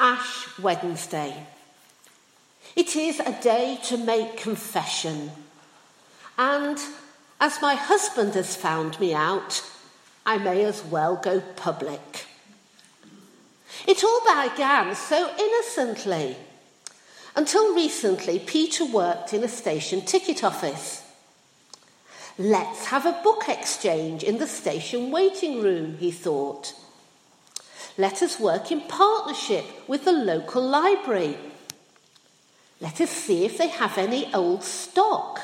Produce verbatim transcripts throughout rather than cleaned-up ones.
Ash Wednesday. It is a day to make confession. And as my husband has found me out, I may as well go public. It all began so innocently. Until recently, Peter worked in a station ticket office. Let's have a book exchange in the station waiting room, he thought. Let us work in partnership with the local library. Let us see if they have any old stock.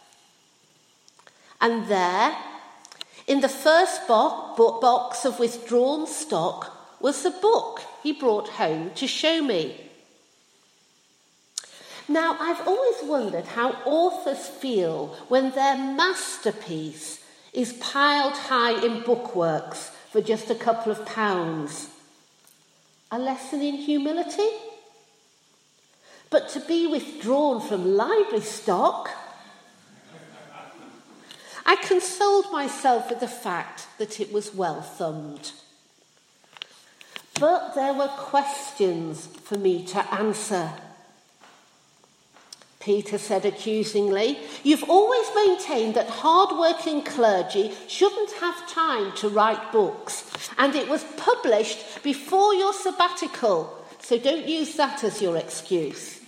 And there, in the first bo- bo- box of withdrawn stock, was the book he brought home to show me. Now, I've always wondered how authors feel when their masterpiece is piled high in bookworks for just a couple of pounds. A lesson in humility? But to be withdrawn from library stock? I consoled myself with the fact that it was well thumbed. But there were questions for me to answer. Peter said accusingly, "You've always maintained that hard-working clergy shouldn't have time to write books, and it was published before your sabbatical, so don't use that as your excuse."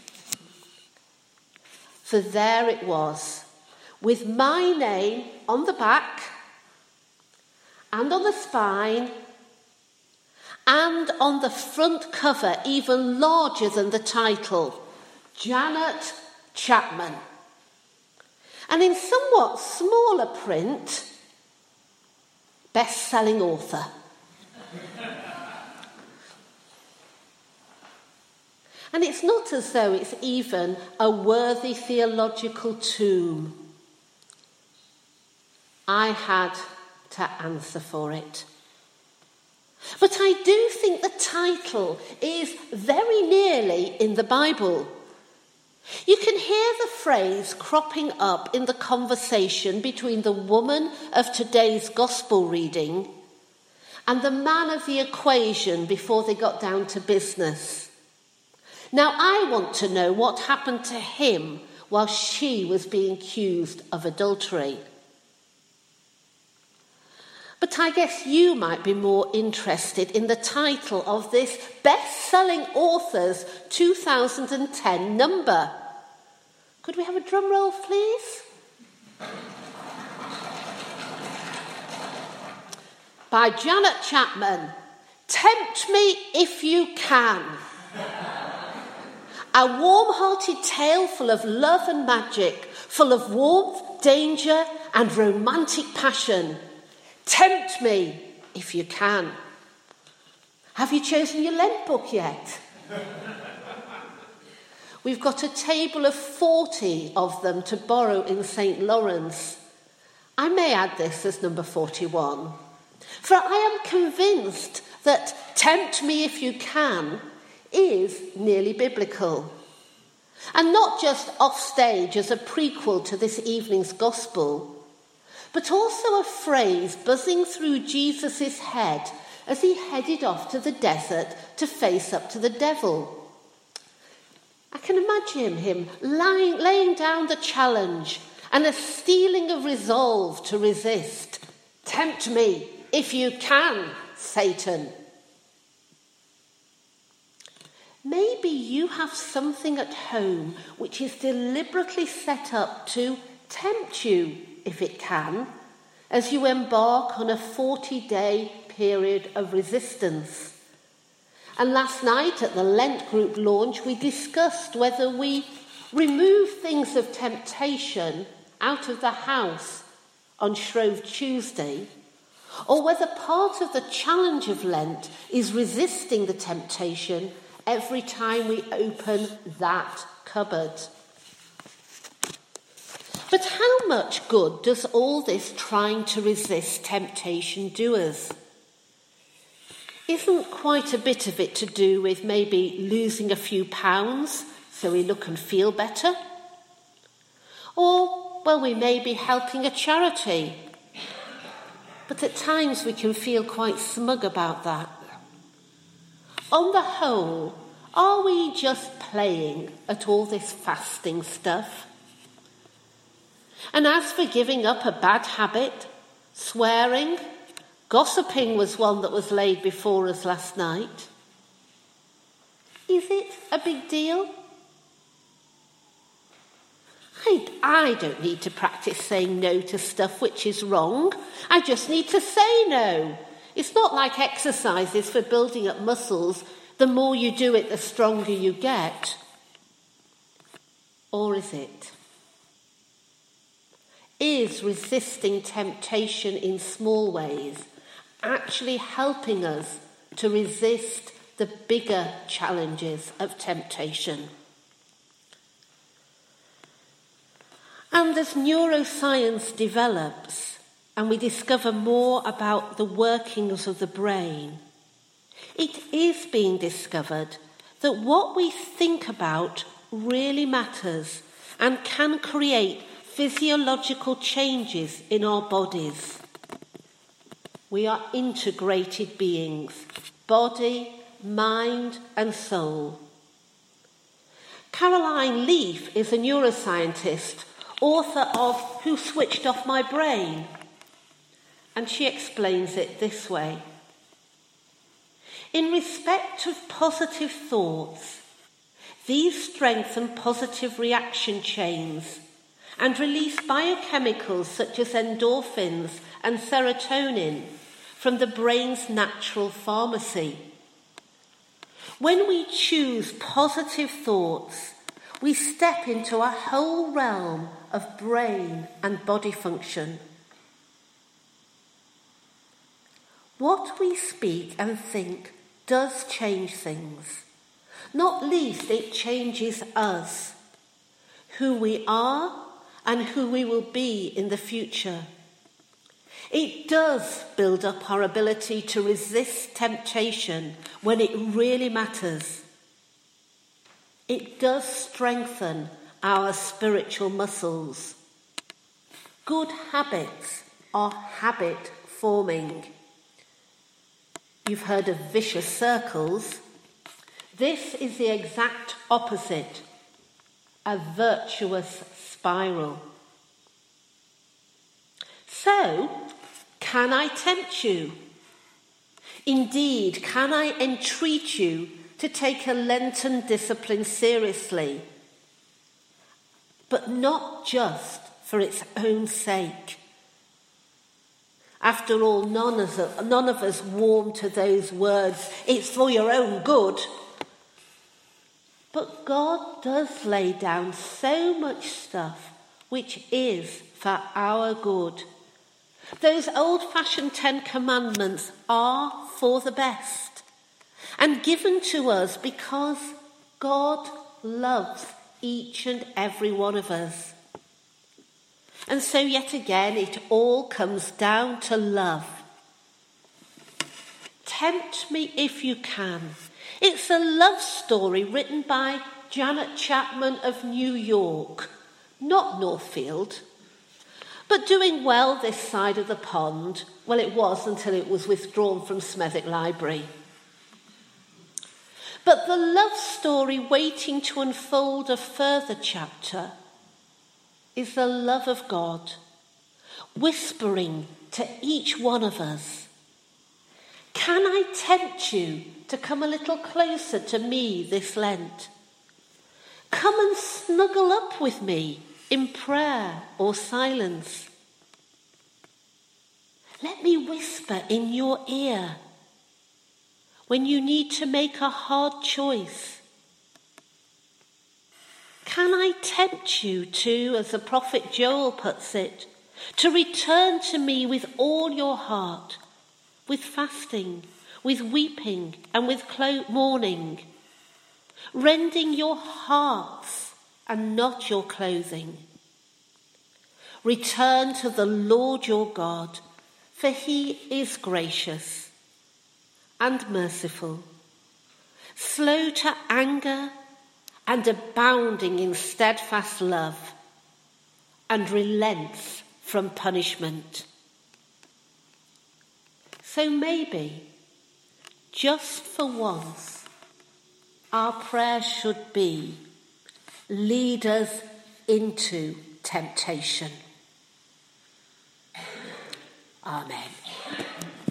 For there it was, with my name on the back and on the spine and on the front cover, even larger than the title, Janet Chapman. And in somewhat smaller print, best-selling author. And it's not as though it's even a worthy theological tomb. I had to answer for it. But I do think the title is very nearly in the Bible. You can hear the phrase cropping up in the conversation between the woman of today's gospel reading and the man of the equation before they got down to business. Now, I want to know what happened to him while she was being accused of adultery. But I guess you might be more interested in the title of this best-selling author's two thousand ten number. Could we have a drum roll, please? By Janet Chapman, Tempt Me If You Can. A warm-hearted tale full of love and magic, full of warmth, danger, and romantic passion. Tempt me if you can. Have you chosen your Lent book yet? We've got a table of forty of them to borrow in Saint Lawrence. I may add this as number forty-one. For I am convinced that tempt me if you can is nearly biblical. And not just offstage as a prequel to this evening's gospel, but also a phrase buzzing through Jesus' head as he headed off to the desert to face up to the devil. I can imagine him lying, laying down the challenge and a steeling of resolve to resist. Tempt me if you can, Satan. Maybe you have something at home which is deliberately set up to tempt you, if it can, as you embark on a forty-day period of resistance. And last night at the Lent group launch, we discussed whether we remove things of temptation out of the house on Shrove Tuesday, or whether part of the challenge of Lent is resisting the temptation every time we open that cupboard. But how much good does all this trying to resist temptation do us? Isn't quite a bit of it to do with maybe losing a few pounds so we look and feel better? Or, well, we may be helping a charity. But at times we can feel quite smug about that. On the whole, Are we just playing at all this fasting stuff? And as for giving up a bad habit, swearing, gossiping was one that was laid before us last night. Is it a big deal? I, I don't need to practice saying no to stuff which is wrong. I just need to say no. It's not like exercises for building up muscles. The more you do it, the stronger you get. Or is it? Is resisting temptation in small ways actually helping us to resist the bigger challenges of temptation? And as neuroscience develops and we discover more about the workings of the brain, it is being discovered that what we think about really matters and can create physiological changes in our bodies. We are integrated beings, body, mind, and soul. Caroline Leaf is a neuroscientist, author of Who Switched Off My Brain? And she explains it this way. In respect of positive thoughts, these strengthen positive reaction chains and release biochemicals such as endorphins and serotonin from the brain's natural pharmacy. When we choose positive thoughts, we step into a whole realm of brain and body function. What we speak and think does change things. Not least, it changes us, who we are and who we will be in the future. It does build up our ability to resist temptation when it really matters. It does strengthen our spiritual muscles. Good habits are habit forming. You've heard of vicious circles. This is the exact opposite, a virtuous spiral. So, can I tempt you? Indeed, can I entreat you to take a Lenten discipline seriously, but not just for its own sake? After all, none of us, none of us warm to those words, it's for your own good. But God does lay down so much stuff which is for our good. Those old-fashioned Ten Commandments are for the best and given to us because God loves each and every one of us. And so yet again, it all comes down to love. Tempt me if you can. It's a love story written by Janet Chapman of New York, not Northfield, but doing well this side of the pond. Well, it was until it was withdrawn from Smethwick Library. But the love story waiting to unfold a further chapter is the love of God, whispering to each one of us, can I tempt you to come a little closer to me this Lent? Come and snuggle up with me in prayer or silence. Let me whisper in your ear when you need to make a hard choice. Can I tempt you to, as the prophet Joel puts it, to return to me with all your heart, with fasting, with weeping, and with clo- mourning, rending your hearts and not your clothing? Return to the Lord your God, for he is gracious and merciful, slow to anger and abounding in steadfast love, and relents from punishment. So maybe, just for once, our prayer should be, lead us into temptation. Amen.